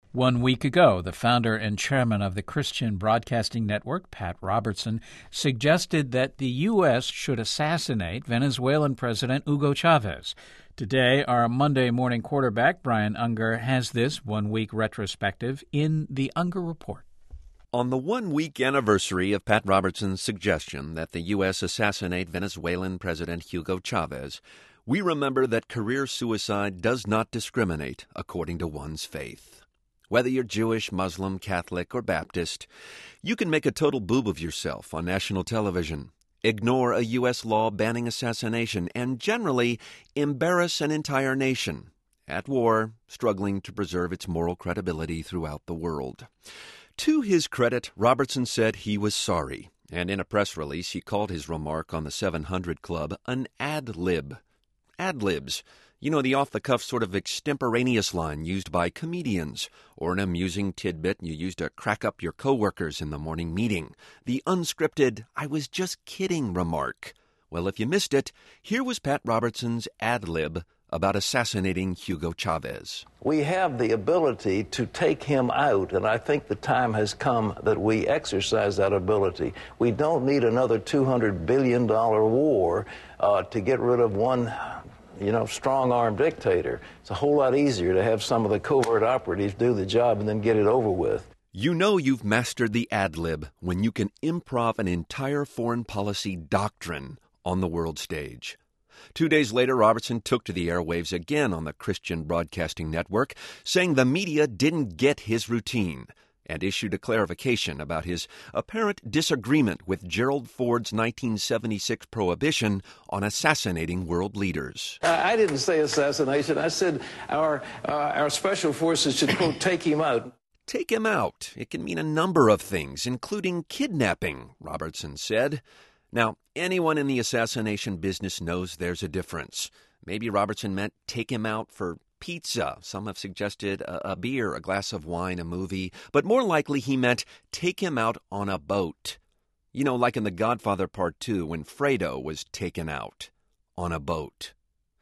1 week ago, the founder and chairman of the Christian Broadcasting Network, Pat Robertson, suggested that the U.S. should assassinate Venezuelan President Hugo Chavez. Today, our Monday morning quarterback, Brian Unger, has this 1 week retrospective in the Unger Report. On the 1 week anniversary of Pat Robertson's suggestion that the U.S. assassinate Venezuelan President Hugo Chavez, we remember that career suicide does not discriminate according to one's faith. Whether you're Jewish, Muslim, Catholic, or Baptist, you can make a total boob of yourself on national television, ignore a U.S. law banning assassination, and generally embarrass an entire nation at war, struggling to preserve its moral credibility throughout the world. To his credit, Robertson said he was sorry, and in a press release he called his remark on the 700 Club an ad-lib. Ad-libs, the off-the-cuff sort of extemporaneous line used by comedians, or an amusing tidbit you use to crack up your coworkers in the morning meeting. The unscripted, "I was just kidding" remark. Well, if you missed it, here was Pat Robertson's ad-lib about assassinating Hugo Chavez. We have the ability to take him out, and I think the time has come that we exercise that ability. We don't need another $200 billion war to get rid of one strong-arm dictator. It's a whole lot easier to have some of the covert operatives do the job and then get it over with. You know you've mastered the ad-lib when you can improv an entire foreign policy doctrine on the world stage. 2 days later, Robertson took to the airwaves again on the Christian Broadcasting Network, saying the media didn't get his routine, and issued a clarification about his apparent disagreement with Gerald Ford's 1976 prohibition on assassinating world leaders. I didn't say assassination. I said our special forces should, quote, take him out. Take him out. It can mean a number of things, including kidnapping, Robertson said. Now, anyone in the assassination business knows there's a difference. Maybe Robertson meant take him out for pizza. Some have suggested a beer, a glass of wine, a movie. But more likely he meant take him out on a boat. Like in The Godfather Part 2 when Fredo was taken out on a boat.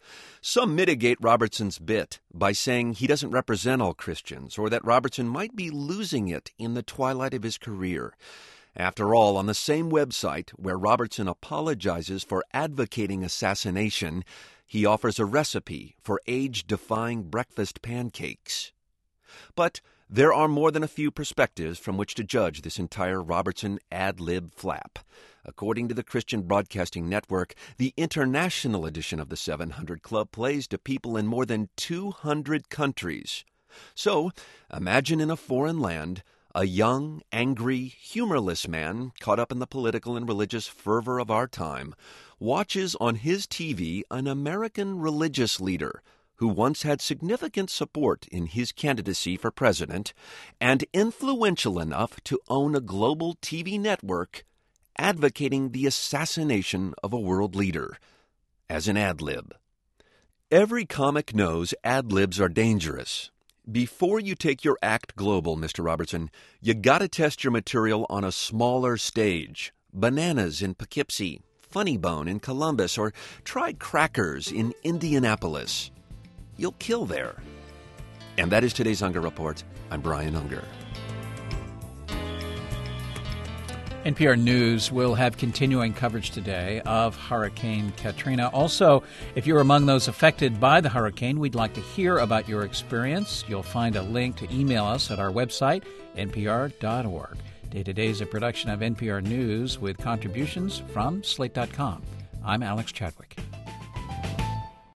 Some mitigate Robertson's bit by saying he doesn't represent all Christians, or that Robertson might be losing it in the twilight of his career. After all, on the same website where Robertson apologizes for advocating assassination, he offers a recipe for age-defying breakfast pancakes. But there are more than a few perspectives from which to judge this entire Robertson ad-lib flap. According to the Christian Broadcasting Network, the international edition of the 700 Club plays to people in more than 200 countries. So, imagine in a foreign land a young, angry, humorless man caught up in the political and religious fervor of our time watches on his TV an American religious leader who once had significant support in his candidacy for president and influential enough to own a global TV network advocating the assassination of a world leader as an ad-lib. Every comic knows ad-libs are dangerous. Before you take your act global, Mr. Robertson, you gotta test your material on a smaller stage. Bananas in Poughkeepsie, Funny Bone in Columbus, or try Crackers in Indianapolis. You'll kill there. And that is today's Unger Report. I'm Brian Unger. NPR News will have continuing coverage today of Hurricane Katrina. Also, if you're among those affected by the hurricane, we'd like to hear about your experience. You'll find a link to email us at our website, npr.org. Day to Day is a production of NPR News with contributions from Slate.com. I'm Alex Chadwick.